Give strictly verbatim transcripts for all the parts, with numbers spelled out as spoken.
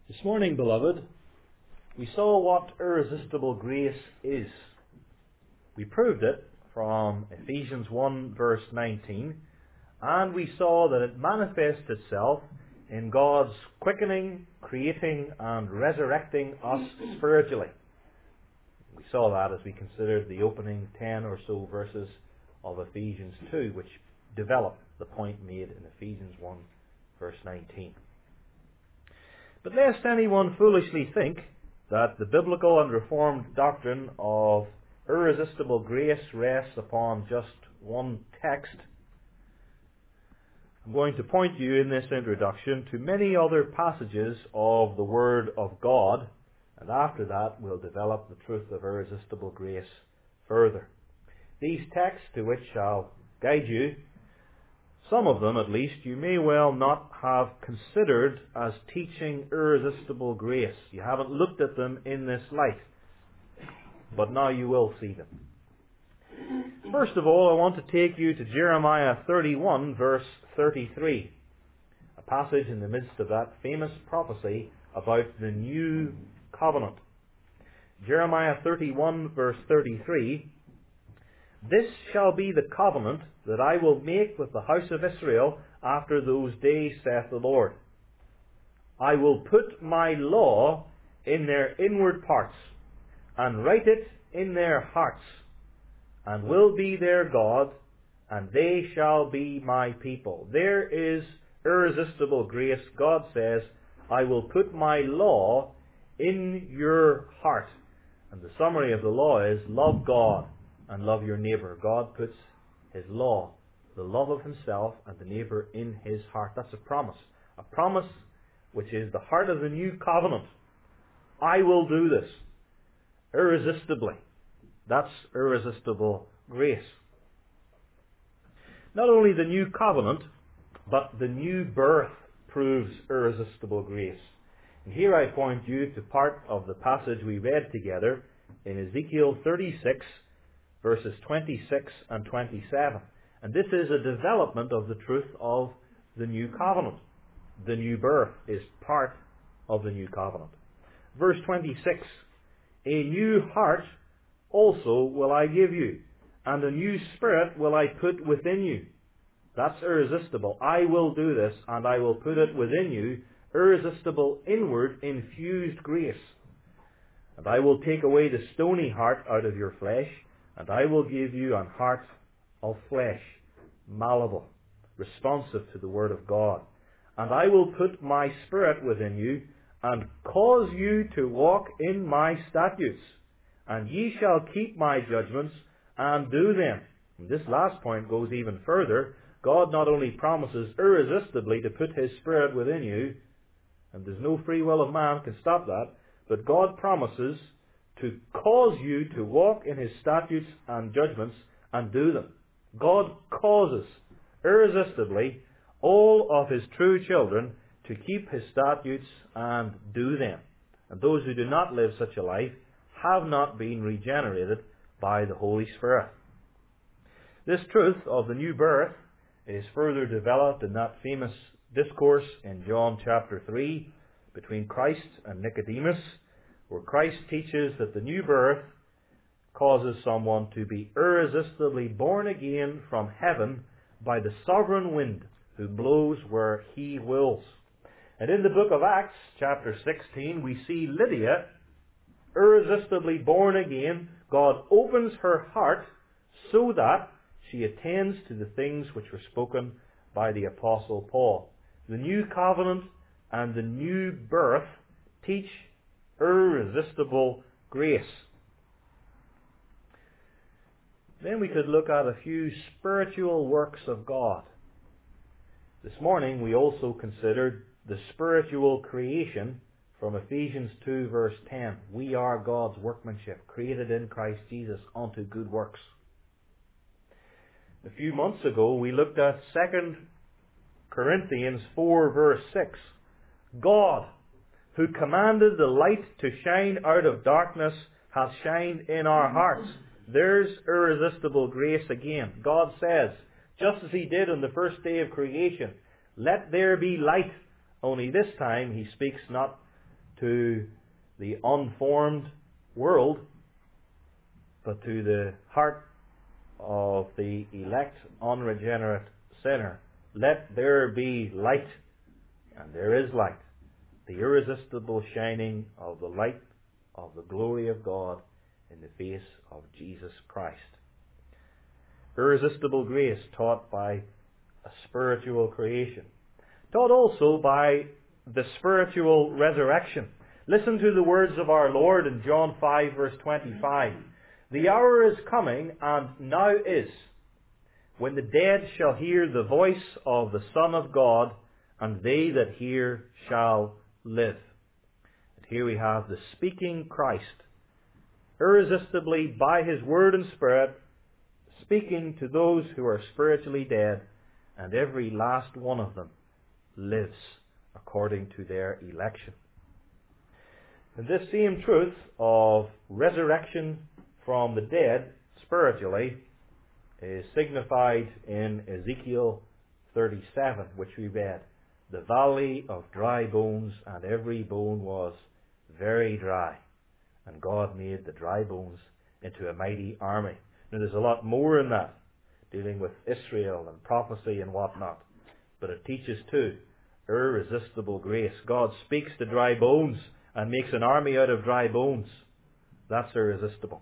This morning, beloved, we saw what irresistible grace is. We proved it from Ephesians one verse nineteen, and we saw that it manifests itself in God's quickening, creating, and resurrecting us spiritually. We saw that as we considered the opening ten or so verses of Ephesians two, which develop the point made in Ephesians one verse nineteen. But lest anyone foolishly think that the biblical and reformed doctrine of irresistible grace rests upon just one text, I'm going to point you in this introduction to many other passages of the Word of God, and after that we'll develop the truth of irresistible grace further. These texts to which I'll guide you, some of them at least, you may well not have considered as teaching irresistible grace. You haven't looked at them in this light, but now you will see them. First of all, I want to take you to Jeremiah thirty-one verse thirty-three, a passage in the midst of that famous prophecy about the new covenant. Jeremiah thirty-one verse thirty-three, "This shall be the covenant that I will make with the house of Israel after those days, saith the Lord. I will put my law in their inward parts, and write it in their hearts, and will be their God, and they shall be my people." There is irresistible grace. God says, I will put my law in your heart. And the summary of the law is, love God and love your neighbour. God puts His law, the love of Himself and the neighbour, in His heart. That's a promise. A promise which is the heart of the new covenant. I will do this irresistibly. That's irresistible grace. Not only the new covenant, but the new birth proves irresistible grace. And here I point you to part of the passage we read together in Ezekiel thirty-six, verses twenty-six and twenty-seven. And this is a development of the truth of the new covenant. The new birth is part of the new covenant. Verse twenty-six, "A new heart also will I give you, and a new spirit will I put within you." That's irresistible. I will do this, and I will put it within you. Irresistible, inward, infused grace. "And I will take away the stony heart out of your flesh, and I will give you an heart of flesh," malleable, responsive to the Word of God. "And I will put my spirit within you, and cause you to walk in my statutes. And ye shall keep my judgments, and do them." And this last point goes even further. God not only promises irresistibly to put His Spirit within you, and there's no free will of man can stop that, but God promises to cause you to walk in His statutes and judgments and do them. God causes irresistibly all of His true children to keep His statutes and do them. And those who do not live such a life have not been regenerated by the Holy Spirit. This truth of the new birth is further developed in that famous discourse in John chapter three between Christ and Nicodemus, where Christ teaches that the new birth causes someone to be irresistibly born again from heaven by the sovereign wind who blows where He wills. And in the book of Acts, chapter sixteen, we see Lydia irresistibly born again. God opens her heart so that she attends to the things which were spoken by the Apostle Paul. The new covenant and the new birth teach irresistible grace. Then we could look at a few spiritual works of God. This morning we also considered the spiritual creation from Ephesians two verse ten. We are God's workmanship, created in Christ Jesus unto good works. A few months ago we looked at Second Corinthians four verse six. God, who commanded the light to shine out of darkness, hath shined in our hearts. There's irresistible grace again. God says, just as He did on the first day of creation, let there be light. Only this time He speaks not to the unformed world, but to the heart of the elect, unregenerate sinner. Let there be light, and there is light, the irresistible shining of the light of the glory of God in the face of Jesus Christ. Irresistible grace taught by a spiritual creation, taught also by the spiritual resurrection. Listen to the words of our Lord in John five verse twenty-five. The hour is coming, and now is, when the dead shall hear the voice of the Son of God, and they that hear shall live. And here we have the speaking Christ, irresistibly by His Word and Spirit, speaking to those who are spiritually dead, and every last one of them lives according to their election. And this same truth of resurrection from the dead spiritually is signified in Ezekiel thirty-seven, which we read. The valley of dry bones, and every bone was very dry. And God made the dry bones into a mighty army. Now there's a lot more in that, dealing with Israel and prophecy and whatnot. But it teaches too, irresistible grace. God speaks to dry bones and makes an army out of dry bones. That's irresistible.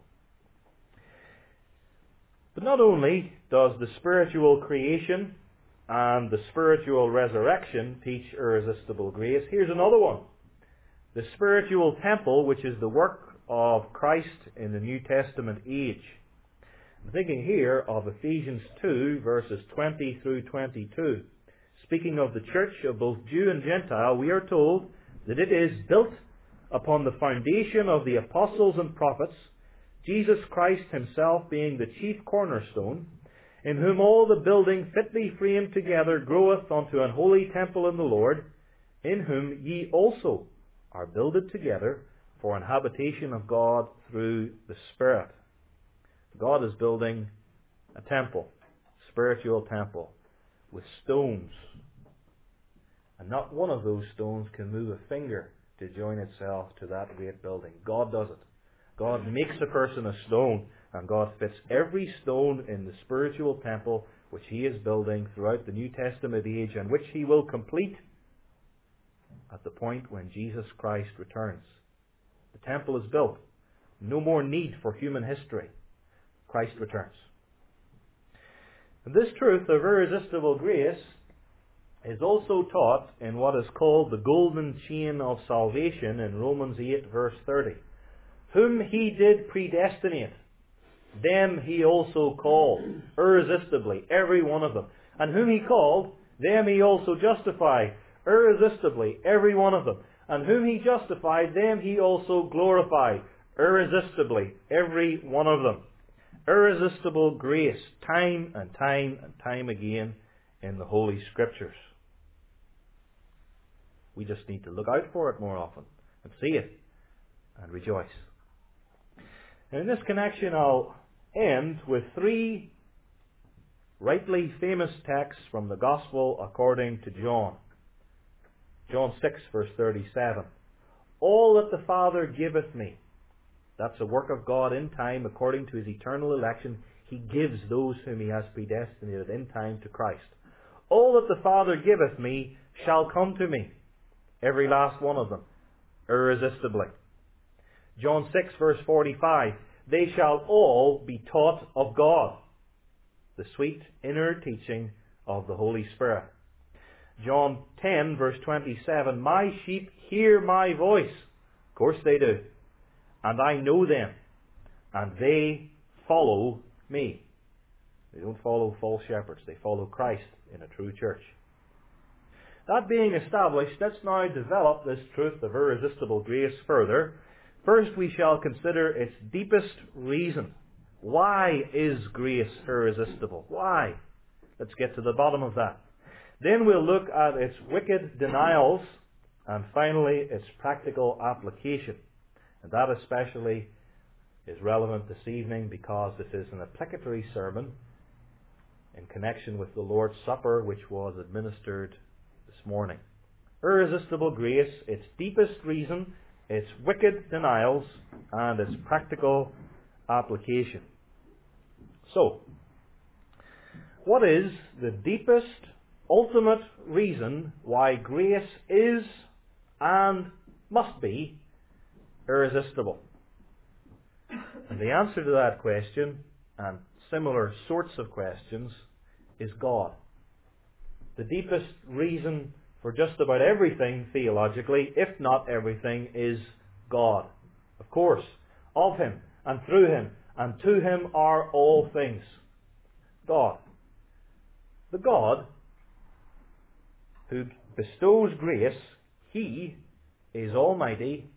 But not only does the spiritual creation and the spiritual resurrection teach irresistible grace, here's another one. The spiritual temple, which is the work of Christ in the New Testament age. I'm thinking here of Ephesians two, verses twenty through twenty-two. Speaking of the church of both Jew and Gentile, we are told that it is built upon the foundation of the apostles and prophets, Jesus Christ Himself being the chief cornerstone, in whom all the building fitly framed together groweth unto an holy temple in the Lord, in whom ye also are builded together for an habitation of God through the Spirit. God is building a temple, spiritual temple, with stones. And not one of those stones can move a finger to join itself to that great building. God does it. God makes a person a stone, and God fits every stone in the spiritual temple which He is building throughout the New Testament age, and which He will complete at the point when Jesus Christ returns. The temple is built. No more need for human history. Christ returns. And this truth of irresistible grace is also taught in what is called the golden chain of salvation in Romans eight verse thirty. Whom He did predestinate, them He also called, irresistibly, every one of them. And whom He called, them He also justified, irresistibly, every one of them. And whom He justified, them He also glorified, irresistibly, every one of them. Irresistible grace, time and time and time again in the Holy Scriptures. We just need to look out for it more often and see it and rejoice. And in this connection, I'll end with three rightly famous texts from the Gospel according to John. John six verse thirty-seven. All that the Father giveth me, that's a work of God in time according to His eternal election. He gives those whom He has predestinated in time to Christ. All that the Father giveth me shall come to me, every last one of them, irresistibly. John six verse forty-five. They shall all be taught of God, the sweet inner teaching of the Holy Spirit. John ten verse twenty-seven. My sheep hear my voice. Of course they do. And I know them, and they follow me. They don't follow false shepherds. They follow Christ in a true church. That being established, let's now develop this truth of irresistible grace further. First, we shall consider its deepest reason. Why is grace irresistible? Why? Let's get to the bottom of that. Then we'll look at its wicked denials, and finally its practical application. And that especially is relevant this evening because this is an applicatory sermon in connection with the Lord's Supper, which was administered this morning. Irresistible grace, its deepest reason, its wicked denials, and its practical application. So, what is the deepest, ultimate reason why grace is and must be irresistible? And the answer to that question, and similar sorts of questions, is God. The deepest reason for just about everything theologically, if not everything, is God. Of course, of Him, and through Him, and to Him are all things. God. The God who bestows grace, He is almighty,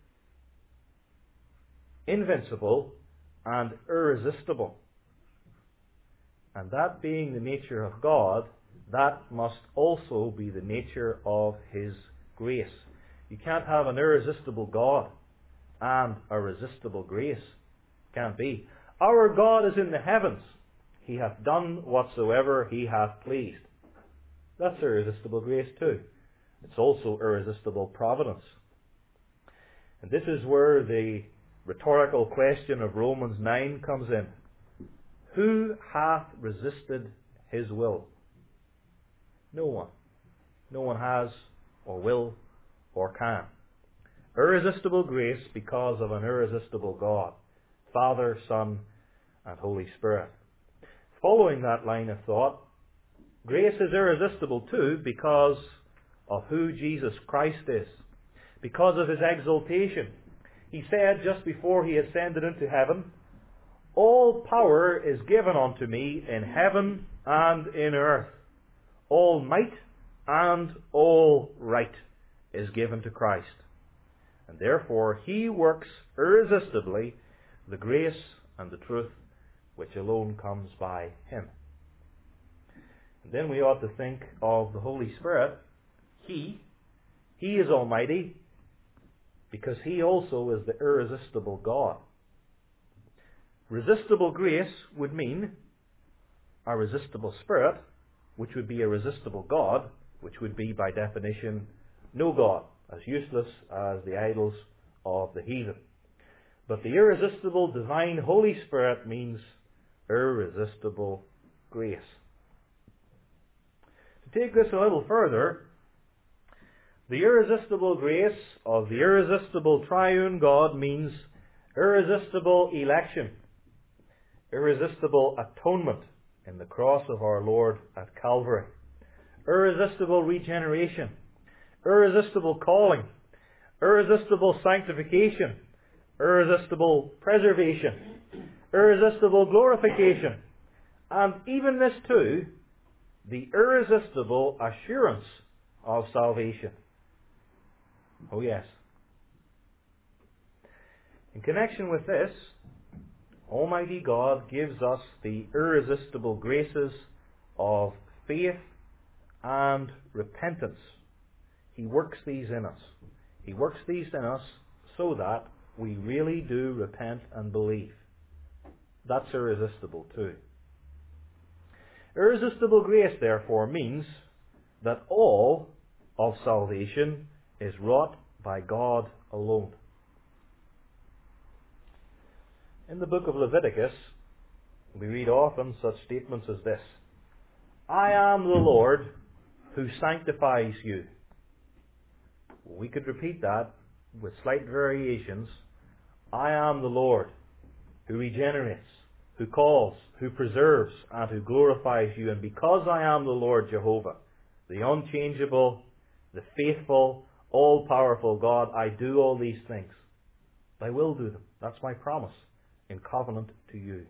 invincible, and irresistible. And that being the nature of God, that must also be the nature of His grace. You can't have an irresistible God and a resistible grace. Can't be. Our God is in the heavens. He hath done whatsoever He hath pleased. That's irresistible grace too. It's also irresistible providence. And this is where the rhetorical question of Romans nine comes in. Who hath resisted His will? No one. No one has, or will, or can. Irresistible grace because of an irresistible God, Father, Son, and Holy Spirit. Following that line of thought, grace is irresistible too because of who Jesus Christ is, because of His exaltation. He said just before He ascended into heaven, all power is given unto me in heaven and in earth. All might and all right is given to Christ. And therefore He works irresistibly the grace and the truth which alone comes by Him. And then we ought to think of the Holy Spirit. He, He is almighty because He also is the irresistible God. Resistible grace would mean a resistible spirit, which would be a resistible God, which would be by definition no God, as useless as the idols of the heathen. But the irresistible divine Holy Spirit means irresistible grace. To take this a little further, the irresistible grace of the irresistible triune God means irresistible election, irresistible atonement in the cross of our Lord at Calvary, irresistible regeneration, irresistible calling, irresistible sanctification, irresistible preservation, irresistible glorification, and even this too, the irresistible assurance of salvation. Oh yes. In connection with this, Almighty God gives us the irresistible graces of faith and repentance. He works these in us. He works these in us so that we really do repent and believe. That's irresistible too. Irresistible grace, therefore, means that all of salvation is wrought by God alone. In the book of Leviticus, we read often such statements as this: I am the Lord who sanctifies you. We could repeat that with slight variations. I am the Lord who regenerates, who calls, who preserves, and who glorifies you. And because I am the Lord Jehovah, the unchangeable, the faithful, all-powerful God, I do all these things. I will do them. That's my promise in covenant to you.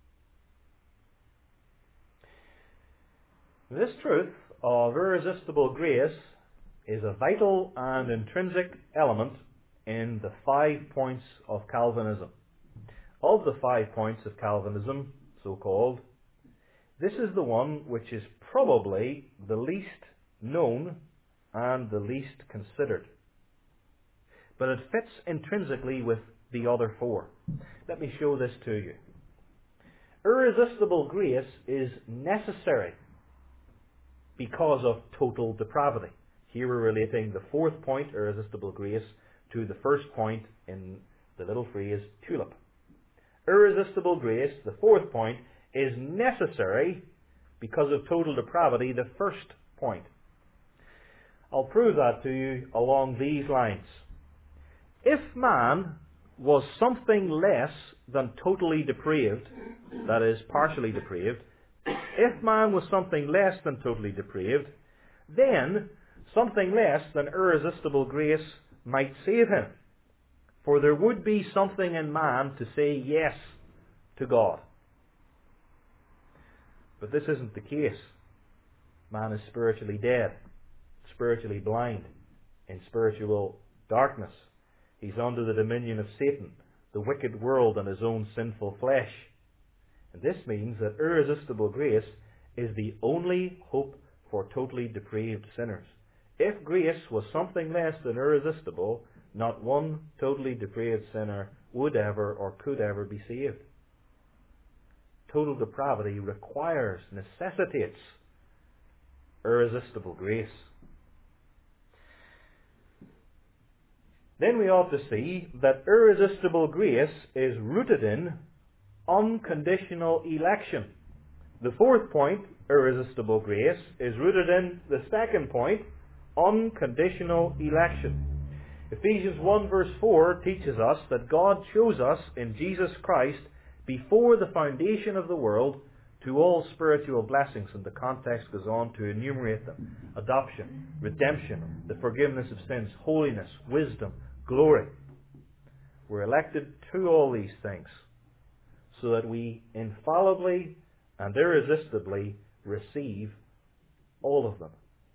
This truth of irresistible grace is a vital and intrinsic element in the five points of Calvinism. Of the five points of Calvinism, so-called, this is the one which is probably the least known and the least considered. But it fits intrinsically with the other four. Let me show this to you. Irresistible grace is necessary because of total depravity. Here we're relating the fourth point, irresistible grace, to the first point in the little phrase tulip. Irresistible grace, the fourth point, is necessary because of total depravity, the first point. I'll prove that to you along these lines. If man was something less than totally depraved, that is, partially depraved, if man was something less than totally depraved, then something less than irresistible grace might save him. For there would be something in man to say yes to God. But this isn't the case. Man is spiritually dead, spiritually blind, in spiritual darkness. He's under the dominion of Satan, the wicked world, and his own sinful flesh. And this means that irresistible grace is the only hope for totally depraved sinners. If grace was something less than irresistible, not one totally depraved sinner would ever or could ever be saved. Total depravity requires, necessitates irresistible grace. Then we ought to see that irresistible grace is rooted in unconditional election. The fourth point, irresistible grace, is rooted in the second point, unconditional election. Ephesians one verse four teaches us that God chose us in Jesus Christ before the foundation of the world to all spiritual blessings, and the context goes on to enumerate them. Adoption, redemption, the forgiveness of sins, holiness, wisdom, glory. We're elected to all these things so that we infallibly and irresistibly receive all of them.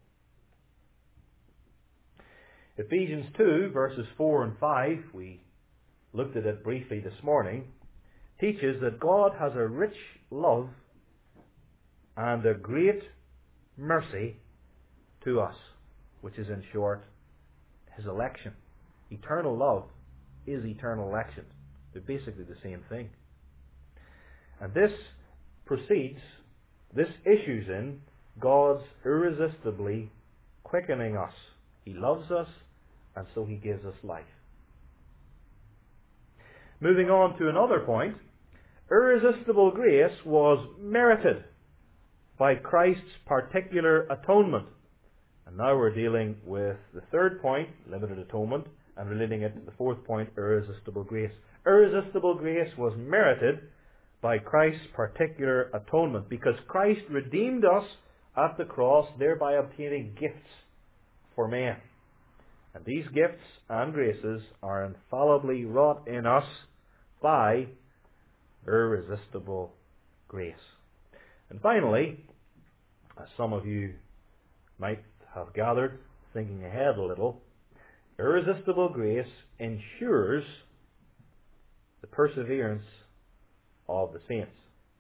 Ephesians two verses four and five, we looked at it briefly this morning, teaches that God has a rich love and a great mercy to us, which is in short His election. Eternal love is eternal election. They're basically the same thing. And this proceeds, this issues in God's irresistibly quickening us. He loves us, and so He gives us life. Moving on to another point, irresistible grace was merited by Christ's particular atonement. And now we're dealing with the third point, limited atonement, and relating it to the fourth point, irresistible grace. Irresistible grace was merited by Christ's particular atonement, because Christ redeemed us at the cross, thereby obtaining gifts for men. And these gifts and graces are infallibly wrought in us by irresistible grace. And finally, as some of you might have gathered, thinking ahead a little, irresistible grace ensures the perseverance of the saints.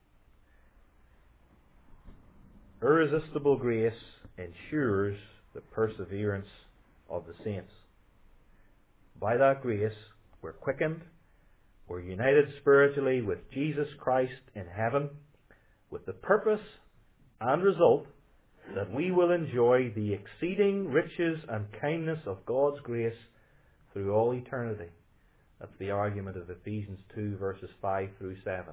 Irresistible grace ensures the perseverance of the saints. By that grace, we're quickened, we're united spiritually with Jesus Christ in heaven, with the purpose and result that we will enjoy the exceeding riches and kindness of God's grace through all eternity. That's the argument of Ephesians two verses five through seven.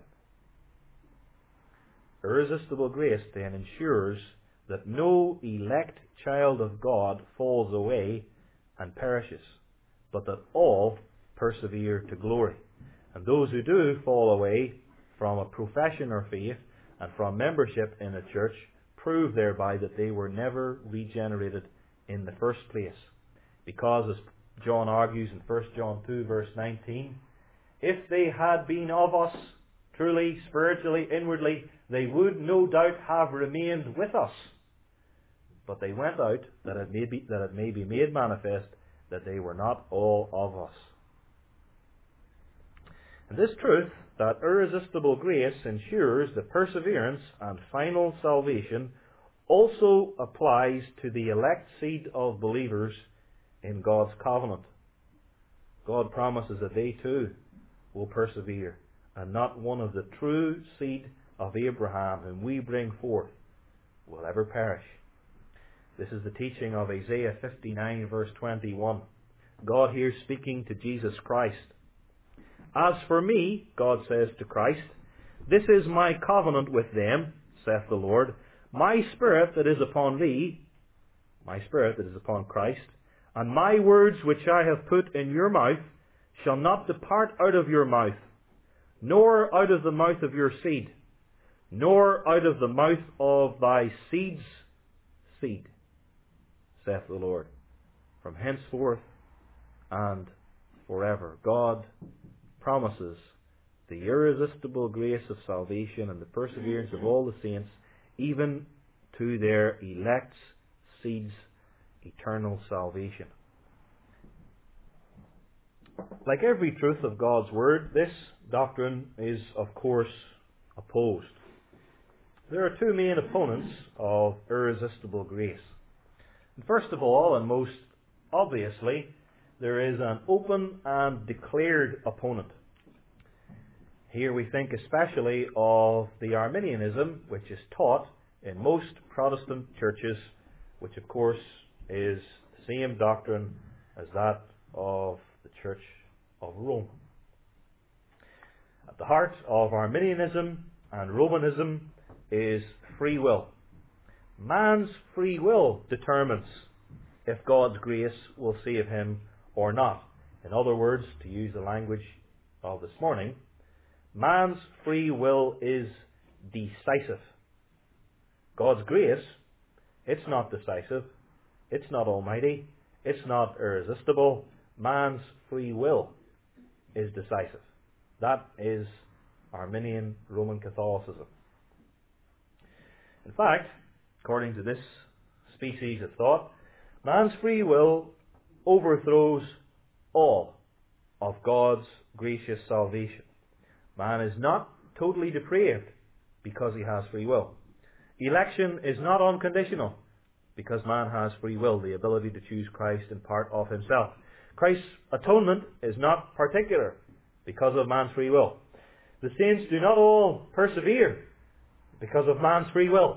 Irresistible grace then ensures that no elect child of God falls away and perishes, but that all persevere to glory. And those who do fall away from a profession or faith and from membership in a church prove thereby that they were never regenerated in the first place. Because, as John argues in First John two verse nineteen, if they had been of us, truly, spiritually, inwardly, they would no doubt have remained with us. But they went out, that it may be, that it may be made manifest that they were not all of us. And this truth, that irresistible grace ensures the perseverance and final salvation, also applies to the elect seed of believers in God's covenant. God promises that they too will persevere, and not one of the true seed of Abraham whom we bring forth will ever perish. This is the teaching of Isaiah fifty-nine verse twenty-one. God here speaking to Jesus Christ. As for me, God says to Christ, this is my covenant with them, saith the Lord, my Spirit that is upon thee, my Spirit that is upon Christ, and my words which I have put in your mouth shall not depart out of your mouth, nor out of the mouth of your seed, nor out of the mouth of thy seed's seed, saith the Lord, from henceforth and forever. God promises the irresistible grace of salvation and the perseverance of all the saints, even to their elect's seeds, eternal salvation. Like every truth of God's Word, this doctrine is, of course, opposed. There are two main opponents of irresistible grace. And first of all, and most obviously, there is an open and declared opponent. Here we think especially of the Arminianism, which is taught in most Protestant churches, which of course is the same doctrine as that of the Church of Rome. At the heart of Arminianism and Romanism is free will. Man's free will determines if God's grace will save him or not. In other words, to use the language of this morning, man's free will is decisive. God's grace, it's not decisive, it's not almighty, it's not irresistible. Man's free will is decisive. That is Arminian Roman Catholicism. In fact, according to this species of thought, man's free will overthrows all of God's gracious salvation. Man is not totally depraved because he has free will. Election is not unconditional because man has free will, the ability to choose Christ in part of himself. Christ's atonement is not particular because of man's free will. The saints do not all persevere because of man's free will.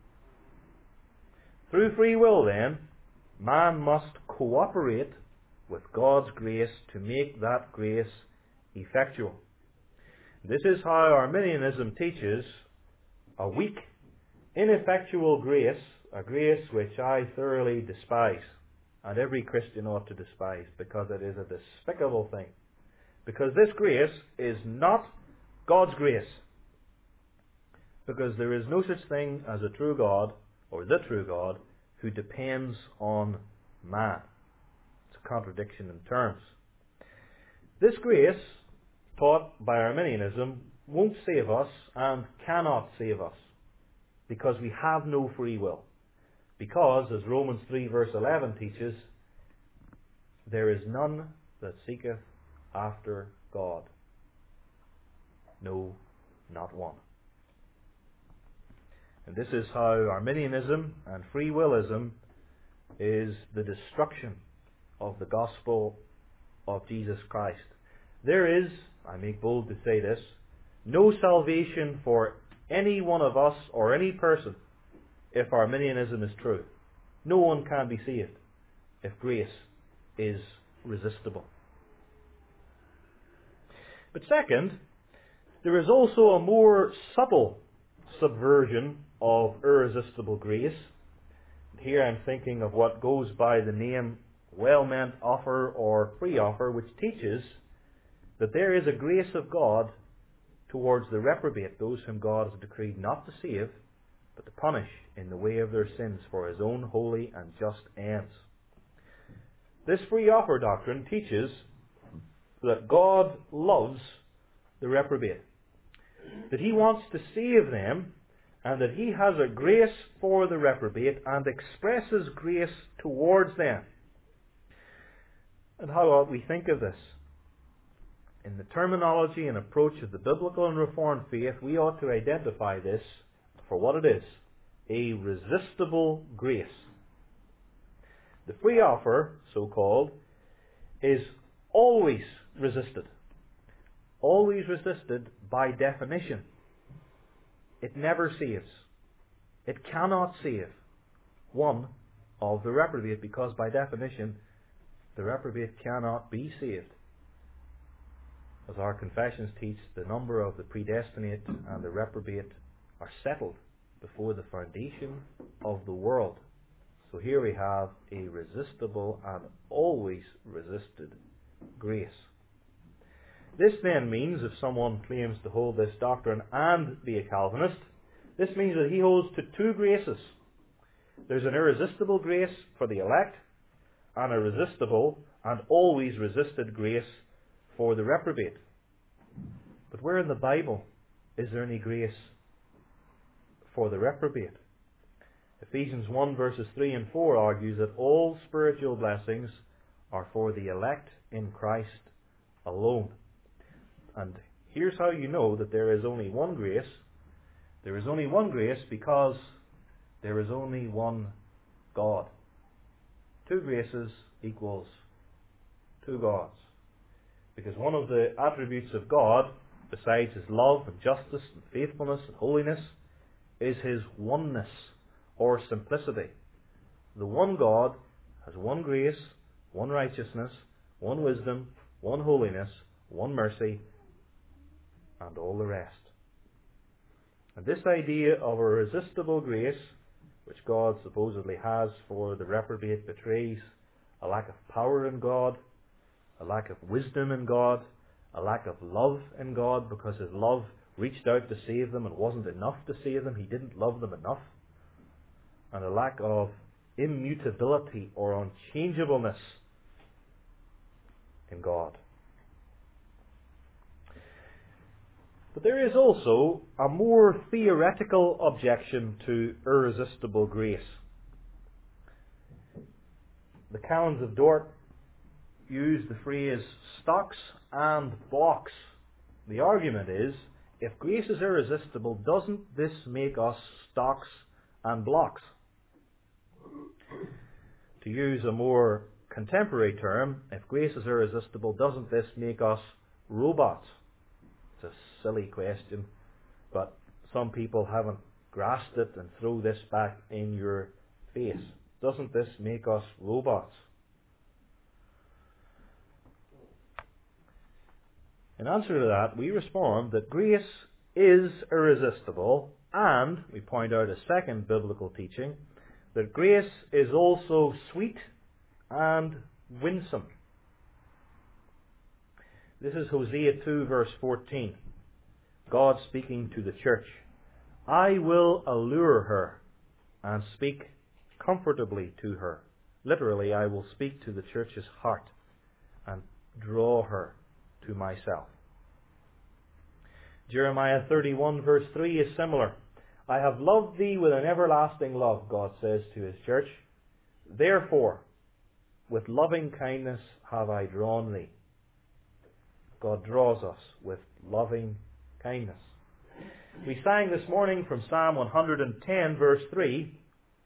Through free will, then, man must cooperate with God's grace to make that grace effectual. This is how Arminianism teaches a weak, ineffectual grace, a grace which I thoroughly despise, and every Christian ought to despise, because it is a despicable thing. Because this grace is not God's grace. Because there is no such thing as a true God, or the true God, who depends on man. It's a contradiction in terms. This grace, taught by Arminianism, won't save us and cannot save us, because we have no free will. Because, as Romans three verse eleven teaches, there is none that seeketh after God. No, not one. And this is how Arminianism and free willism is the destruction of the gospel of Jesus Christ. There is, I make bold to say this, no salvation for any one of us or any person if Arminianism is true. No one can be saved if grace is resistible. But second, there is also a more subtle subversion of irresistible grace. Here I'm thinking of what goes by the name well-meant offer or free offer, which teaches that there is a grace of God towards the reprobate, those whom God has decreed not to save, but to punish in the way of their sins for his own holy and just ends. This free offer doctrine teaches that God loves the reprobate, that he wants to save them, and that he has a grace for the reprobate and expresses grace towards them. And how ought we think of this? In the terminology and approach of the biblical and Reformed faith, we ought to identify this for what it is, a resistible grace. The free offer, so-called, is always resisted. Always resisted by definition. It never saves. It cannot save one of the reprobate, because by definition The reprobate cannot be saved. As our confessions teach, the number of the predestinate and the reprobate are settled before the foundation of the world. So here we have a resistible and always resisted grace. This then means, if someone claims to hold this doctrine and be a Calvinist, this means that he holds to two graces. There's an irresistible grace for the elect, and a resistible and always resisted grace for the reprobate. But where in the Bible is there any grace for the reprobate? Ephesians one verses three and four argues that all spiritual blessings are for the elect in Christ alone. And here's how you know that there is only one grace. There is only one grace because there is only one God. Two graces equals two gods. Because one of the attributes of God, besides His love and justice and faithfulness and holiness, is His oneness or simplicity. The one God has one grace, one righteousness, one wisdom, one holiness, one mercy, and all the rest. And this idea of a resistible grace, which God supposedly has for the reprobate, betrays a lack of power in God, a lack of wisdom in God, a lack of love in God, because His love reached out to save them and wasn't enough to save them. He didn't love them enough. And a lack of immutability or unchangeableness in God. But there is also a more theoretical objection to irresistible grace. The Canons of Dort use the phrase stocks and blocks. The argument is, if grace is irresistible, doesn't this make us stocks and blocks? To use a more contemporary term, if grace is irresistible, doesn't this make us robots? It's a silly question, but some people haven't grasped it and throw this back in your face. Doesn't this make us robots? In answer to that, we respond that grace is irresistible, and we point out a second biblical teaching, that grace is also sweet and winsome. This is Hosea two verse fourteen. God speaking to the church. I will allure her and speak comfortably to her. Literally, I will speak to the church's heart and draw her to myself. Jeremiah thirty-one verse three is similar. I have loved thee with an everlasting love, God says to His church. Therefore, with loving kindness have I drawn thee. God draws us with loving kindness. We sang this morning from Psalm one hundred ten verse three,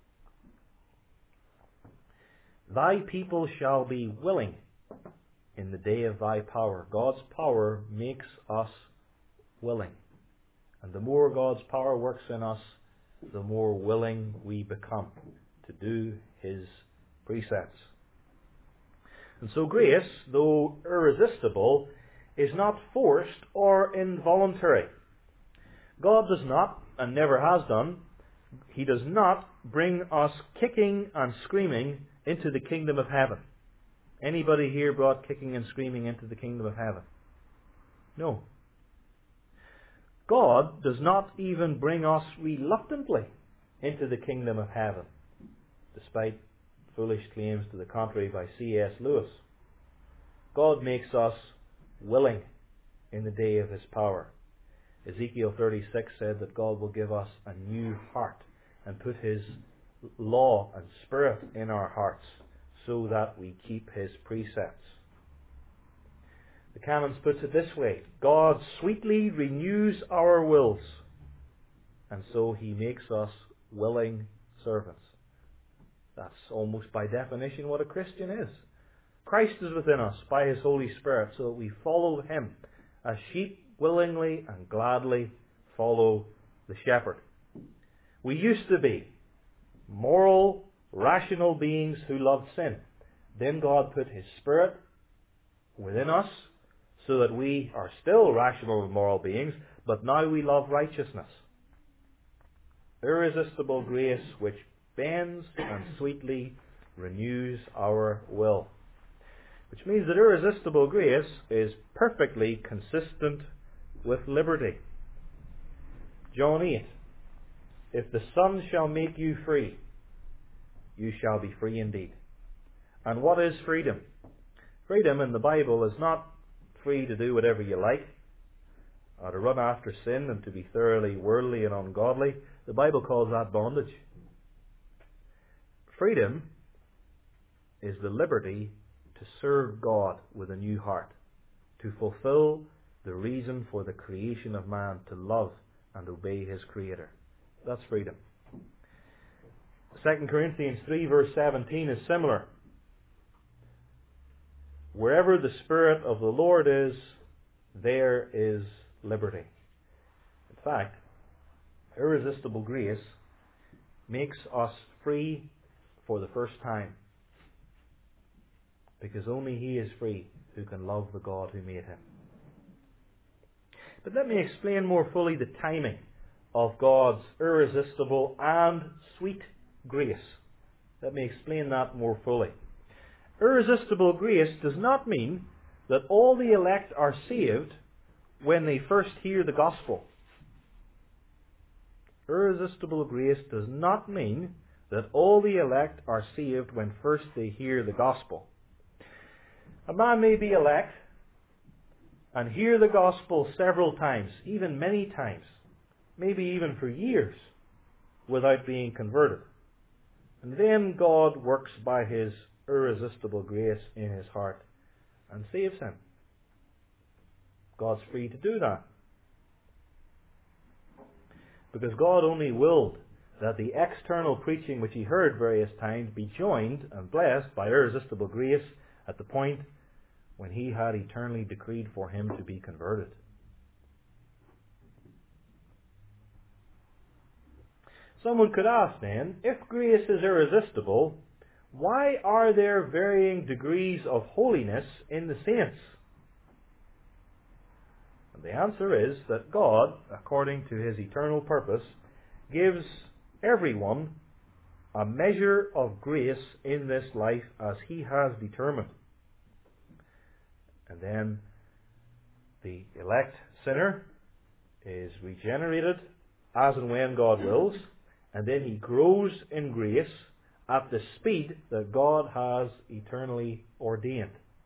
Thy people shall be willing in the day of Thy power. God's power makes us willing. And the more God's power works in us, the more willing we become to do His precepts. And so grace, though irresistible, is not forced or involuntary. God does not, and never has done, He does not bring us kicking and screaming into the kingdom of heaven. Anybody here brought kicking and screaming into the kingdom of heaven? No. God does not even bring us reluctantly into the kingdom of heaven, despite foolish claims to the contrary by C S Lewis. God makes us willing in the day of His power. Ezekiel thirty-six said that God will give us a new heart and put His law and spirit in our hearts so that we keep His precepts. The Canons puts it this way, God sweetly renews our wills, and so He makes us willing servants. That's almost by definition what a Christian is. Christ is within us by His Holy Spirit, so that we follow Him as sheep willingly and gladly follow the shepherd. We used to be moral, rational beings who loved sin, Then God put His Spirit within us so that we are still rational and moral beings, but now we love righteousness. Irresistible grace which bends and sweetly renews our will. Which means that irresistible grace is perfectly consistent with liberty. John eight. If the Son shall make you free, you shall be free indeed. And what is freedom? Freedom in the Bible is not free to do whatever you like, or to run after sin and to be thoroughly worldly and ungodly. The Bible calls that bondage. Freedom is the liberty to serve God with a new heart, to fulfill the reason for the creation of man, to love and obey his Creator. That's freedom. Second Corinthians three verse seventeen is similar. Wherever the Spirit of the Lord is, there is liberty. In fact, irresistible grace makes us free for the first time, because only He is free who can love the God who made him. But let me explain more fully the timing of God's irresistible and sweet grace. Let me explain that more fully. Irresistible grace does not mean that all the elect are saved when they first hear the gospel. Irresistible grace does not mean that all the elect are saved when first they hear the gospel. A man may be elect and hear the gospel several times, even many times, maybe even for years, without being converted. And then God works by His irresistible grace in his heart and saves him. God's free to do that. Because God only willed that the external preaching which he heard various times be joined and blessed by irresistible grace at the point when he had eternally decreed for him to be converted. Someone could ask then, if grace is irresistible, why are there varying degrees of holiness in the saints? And the answer is that God, according to His eternal purpose, gives everyone a measure of grace in this life as He has determined. And then the elect sinner is regenerated as and when God wills, and then he grows in grace at the speed that God has eternally ordained.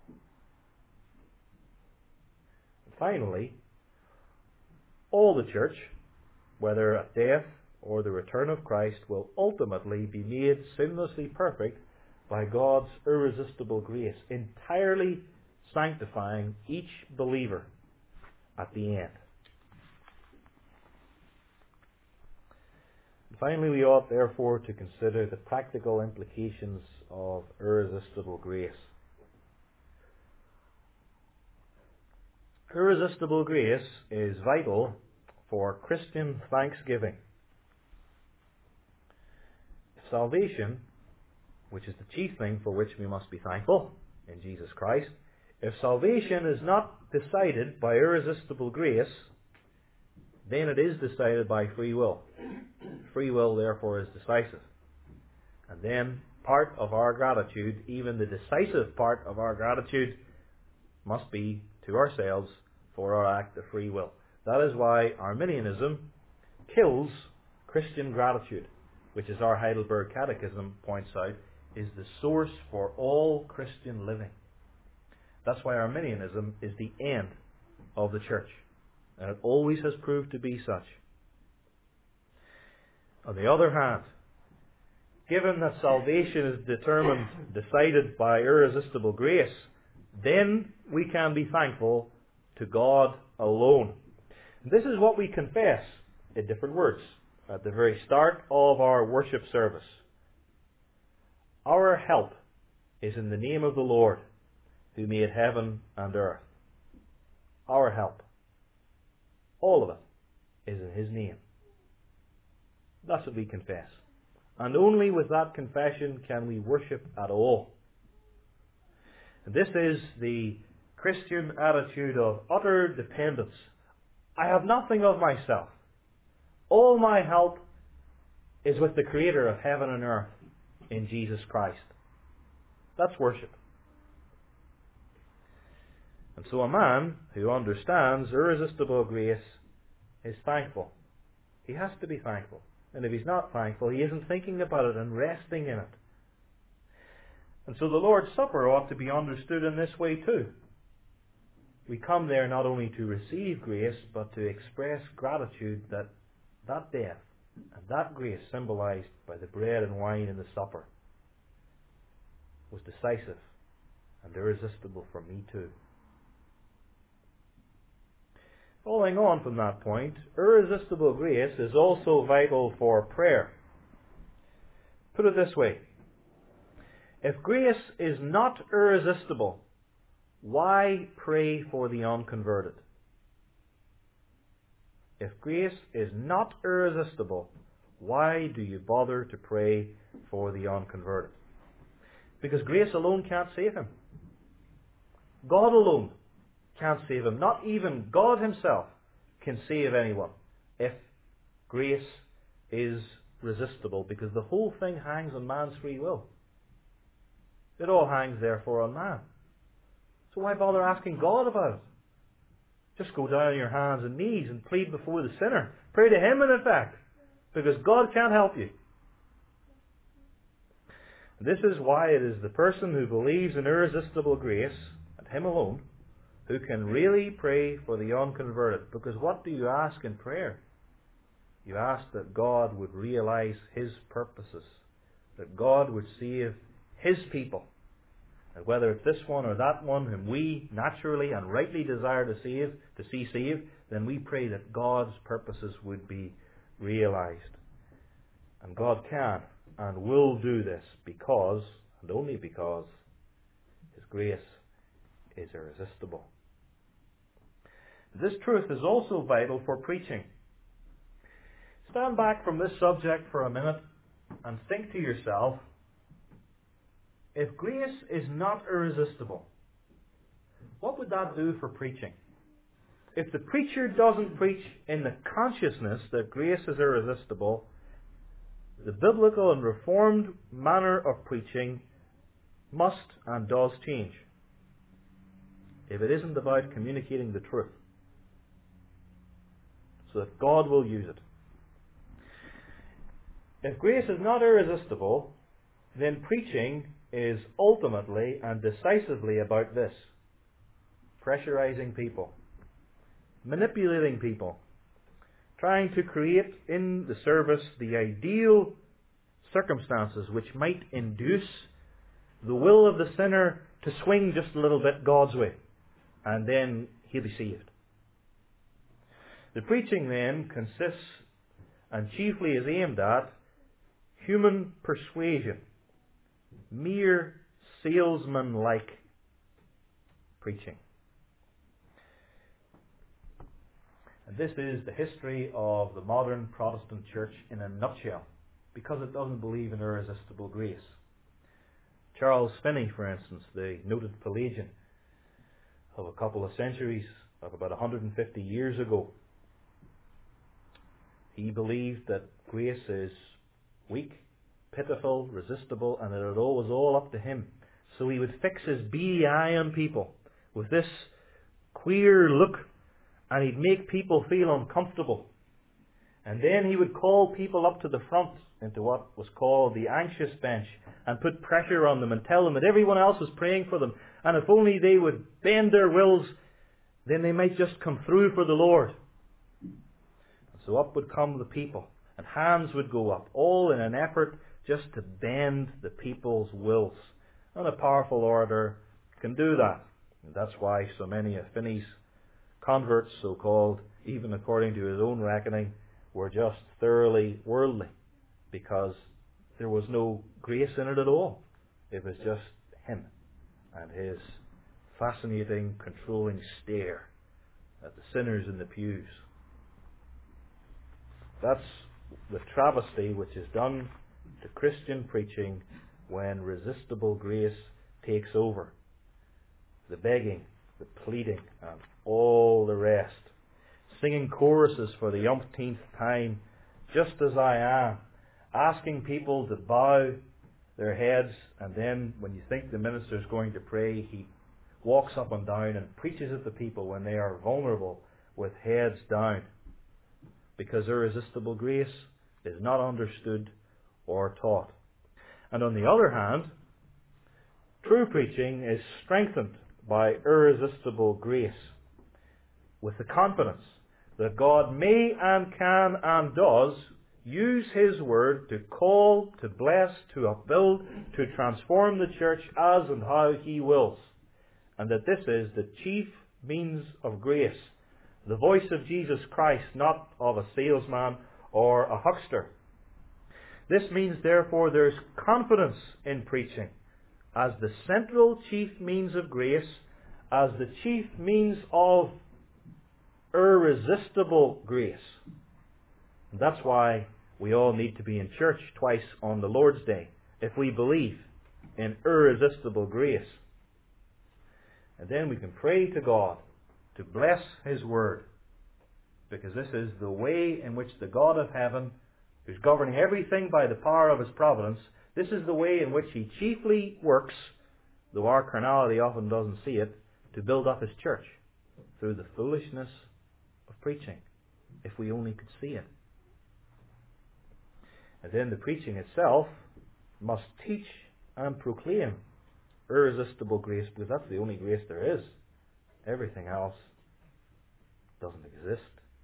Finally, all the church, whether at death or the return of Christ, will ultimately be made sinlessly perfect by God's irresistible grace, entirely sanctifying each believer at the end. Finally, we ought therefore to consider the practical implications of irresistible grace. Irresistible grace is vital for Christian thanksgiving. If salvation, which is the chief thing for which we must be thankful in Jesus Christ, if salvation is not decided by irresistible grace, then it is decided by free will. Free will, therefore, is decisive. And then part of our gratitude, even the decisive part of our gratitude, must be to ourselves for our act of free will. That is why Arminianism kills Christian gratitude, which, as our Heidelberg Catechism points out, is the source for all Christian living. That's why Arminianism is the end of the church, and it always has proved to be such. On the other hand, given that salvation is determined, decided by irresistible grace, then we can be thankful to God alone. This is what we confess in different words at the very start of our worship service. Our help is in the name of the Lord, who made heaven and earth. Our help, all of it, is in His name. That's what we confess. And only with that confession can we worship at all. And this is the Christian attitude of utter dependence. I have nothing of myself. All my help is with the Creator of heaven and earth in Jesus Christ. That's worship. And so a man who understands irresistible grace is thankful. He has to be thankful. And if he's not thankful, he isn't thinking about it and resting in it. And so the Lord's Supper ought to be understood in this way too. We come there not only to receive grace, but to express gratitude that that death and that grace symbolized by the bread and wine in the supper was decisive and irresistible for me too. Following on from that point, irresistible grace is also vital for prayer. Put it this way. If grace is not irresistible, why pray for the unconverted? If grace is not irresistible, why do you bother to pray for the unconverted? Because grace alone can't save him. God alone can't save him. Not even God himself can save anyone if grace is resistible, because the whole thing hangs on man's free will. It all hangs, therefore, on man. So why bother asking God about it? Just go down on your hands and knees and plead before the sinner. Pray to him, in effect, because God can't help you. This is why it is the person who believes in irresistible grace, and him alone, who can really pray for the unconverted. Because what do you ask in prayer? You ask that God would realize His purposes, that God would save His people. And whether it's this one or that one whom we naturally and rightly desire to save, to see saved, then we pray that God's purposes would be realized. And God can and will do this because, and only because, His grace is irresistible. This truth is also vital for preaching. Stand back from this subject for a minute and think to yourself, if grace is not irresistible, what would that do for preaching? If the preacher doesn't preach in the consciousness that grace is irresistible, the biblical and reformed manner of preaching must and does change, if it isn't about communicating the truth, so that God will use it. If grace is not irresistible, then preaching is ultimately and decisively about this: pressurizing people, manipulating people, trying to create in the service the ideal circumstances which might induce the will of the sinner to swing just a little bit God's way, and then he'll be saved. The preaching then consists and chiefly is aimed at human persuasion, mere salesman-like preaching. And this is the history of the modern Protestant church in a nutshell, because it doesn't believe in irresistible grace. Charles Finney, for instance, the noted Pelagian of a couple of centuries, of about one hundred fifty years ago, he believed that grace is weak, pitiful, resistible, and that it was all up to him. So he would fix his beady eye on people with this queer look, and he'd make people feel uncomfortable. And then he would call people up to the front into what was called the anxious bench and put pressure on them and tell them that everyone else was praying for them, and if only they would bend their wills, then they might just come through for the Lord. And so up would come the people, and hands would go up, all in an effort just to bend the people's wills. And a powerful orator can do that. And that's why so many of Finney's converts, so-called, even according to his own reckoning, were just thoroughly worldly, because there was no grace in it at all. It was just him and his fascinating, controlling stare at the sinners in the pews. That's the travesty which is done to Christian preaching when resistible grace takes over. the begging, the pleading, and all the rest. Singing choruses for the umpteenth time, just as I am, asking people to bow their heads, and then when you think the minister is going to pray, he walks up and down and preaches at the people when they are vulnerable with heads down, because irresistible grace is not understood or taught. And on the other hand, true preaching is strengthened by irresistible grace, with the confidence that God may and can and does use His Word to call, to bless, to upbuild, to transform the church as and how He wills. And that this is the chief means of grace, the voice of Jesus Christ, not of a salesman or a huckster. This means, therefore, there is confidence in preaching as the central chief means of grace, as the chief means of irresistible grace. And that's why we all need to be in church twice on the Lord's Day, if we believe in irresistible grace. And then we can pray to God to bless His Word, because this is the way in which the God of heaven, who's governing everything by the power of His providence, this is the way in which He chiefly works, though our carnality often doesn't see it, to build up His church through the foolishness of preaching, if we only could see it. And then the preaching itself must teach and proclaim irresistible grace, because that's the only grace there is. Everything else doesn't exist.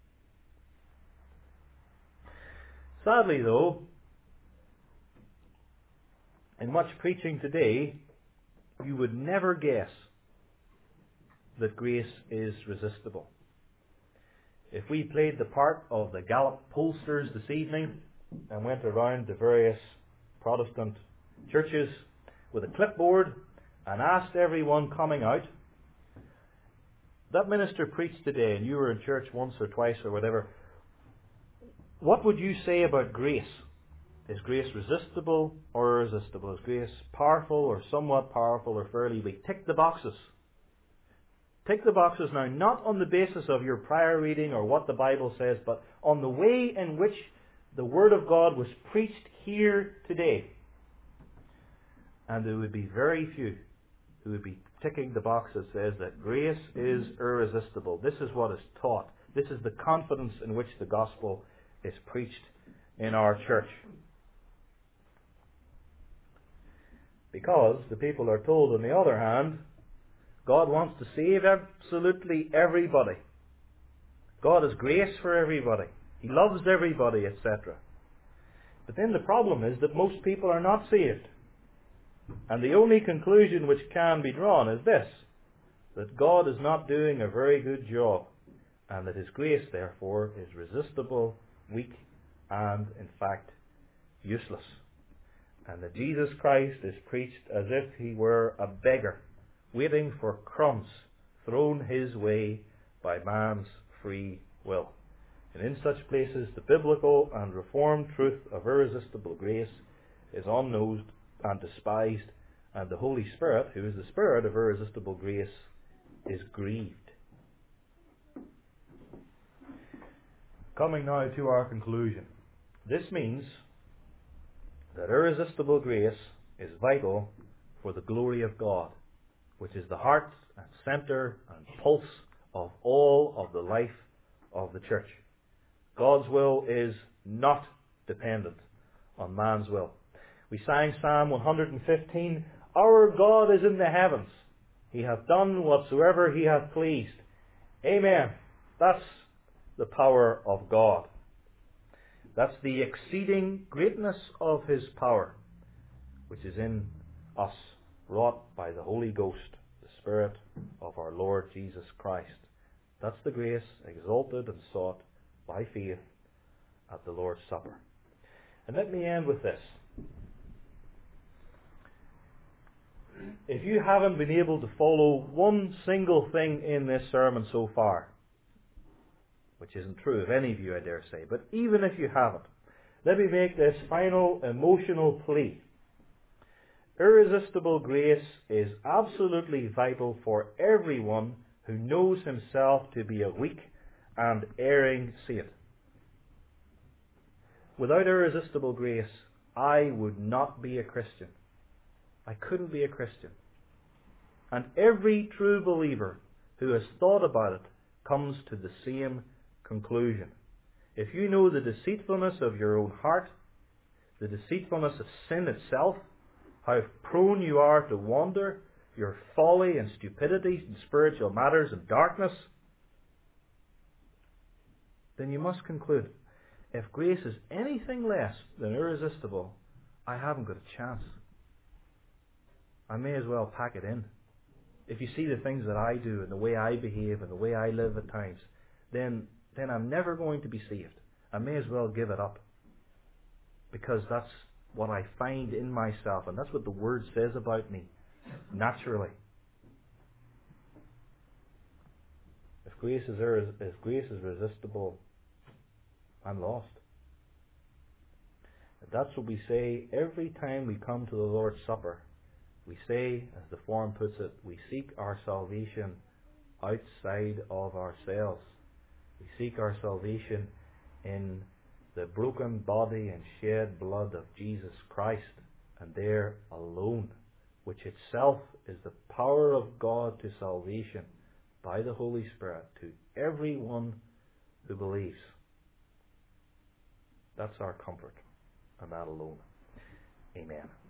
Sadly, though, in much preaching today, you would never guess that grace is resistible. If we played the part of the Gallup pollsters this evening and went around the various Protestant churches with a clipboard and asked everyone coming out, that minister preached today and you were in church once or twice or whatever, what would you say about grace? Is grace resistible or irresistible? Is grace powerful or somewhat powerful or fairly weak? Tick the boxes. Tick the boxes now, not on the basis of your prior reading or what the Bible says, but on the way in which the Word of God was preached here today. And there would be very few who would be ticking the box that says that grace is irresistible. This is what is taught. This is the confidence in which the gospel is preached in our church. Because the people are told, on the other hand, God wants to save absolutely everybody. God has grace for everybody. He loves everybody, et cetera. But then the problem is that most people are not saved. And the only conclusion which can be drawn is this, that God is not doing a very good job, and that His grace, therefore, is resistible, weak, and, in fact, useless. And that Jesus Christ is preached as if He were a beggar, waiting for crumbs thrown His way by man's free will. And in such places, the biblical and reformed truth of irresistible grace is unnosed and despised, and the Holy Spirit, who is the Spirit of irresistible grace, is grieved. Coming now to our conclusion. This means that irresistible grace is vital for the glory of God, which is the heart and centre and pulse of all of the life of the church. God's will is not dependent on man's will. We sang Psalm one hundred fifteen, Our God is in the heavens. He hath done whatsoever He hath pleased. Amen. That's the power of God. That's the exceeding greatness of His power, which is in us, wrought by the Holy Ghost, the Spirit of our Lord Jesus Christ. That's the grace exalted and sought by faith at the Lord's Supper. And let me end with this. If you haven't been able to follow one single thing in this sermon so far, which isn't true of any of you, I dare say, but even if you haven't, let me make this final emotional plea. Irresistible grace is absolutely vital for everyone who knows himself to be a weak and erring saint. Without irresistible grace, I would not be a Christian. I couldn't be a Christian. And every true believer who has thought about it comes to the same conclusion. If you know the deceitfulness of your own heart, the deceitfulness of sin itself, how prone you are to wander, your folly and stupidity in spiritual matters and darkness, then you must conclude, if grace is anything less than irresistible, I haven't got a chance. I may as well pack it in. If you see the things that I do and the way I behave and the way I live at times, then, then I'm never going to be saved. I may as well give it up. Because that's what I find in myself, and that's what the Word says about me, naturally. If grace is, irres- if grace is resistible, I'm lost. And that's what we say every time we come to the Lord's Supper. We say, as the form puts it, we seek our salvation outside of ourselves. We seek our salvation in the broken body and shed blood of Jesus Christ, and there alone, which itself is the power of God to salvation by the Holy Spirit to everyone who believes. That's our comfort, and that alone. Amen.